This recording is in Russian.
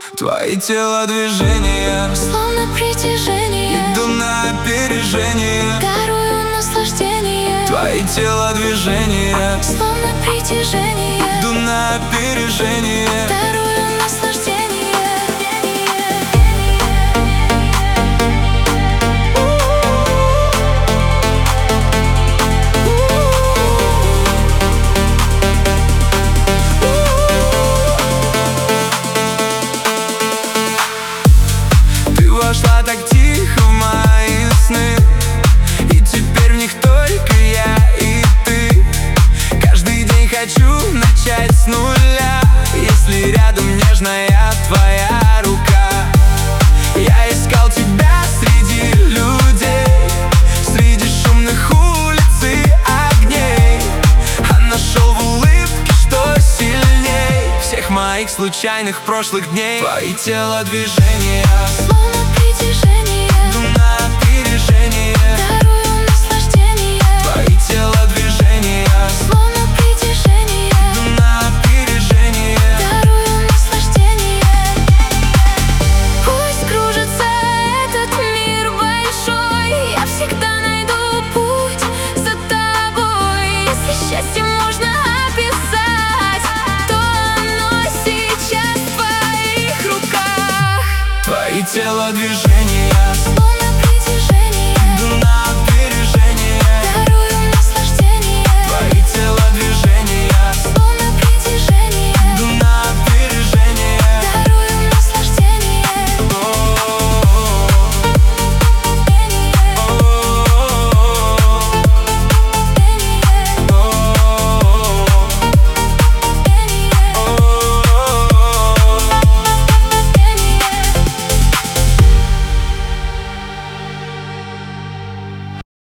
Твои телодвижения словно притяжение, иду на опережение. дарую наслаждение. Твои телодвижения Словно притяжение, иду на опережение. дарую наслаждение. Ты вошла так тихо в мои сны, и теперь в них только я и ты. Каждый день хочу начать с нуля, если рядом нежная твоя рука. Я искал тебя среди людей, среди шумных улиц и огней, а нашел в улыбке, что сильней всех моих случайных прошлых дней. Твои телодвижения Словно притяжение, иду на опережение. дарую наслаждение. Твои телодвижения Словно притяжение, иду на опережение. дарую наслаждение. Пусть кружится этот мир большой, я всегда найду путь за тобой. Если счастье можно описать, то оно сейчас в твоих руках. Твои телодвижения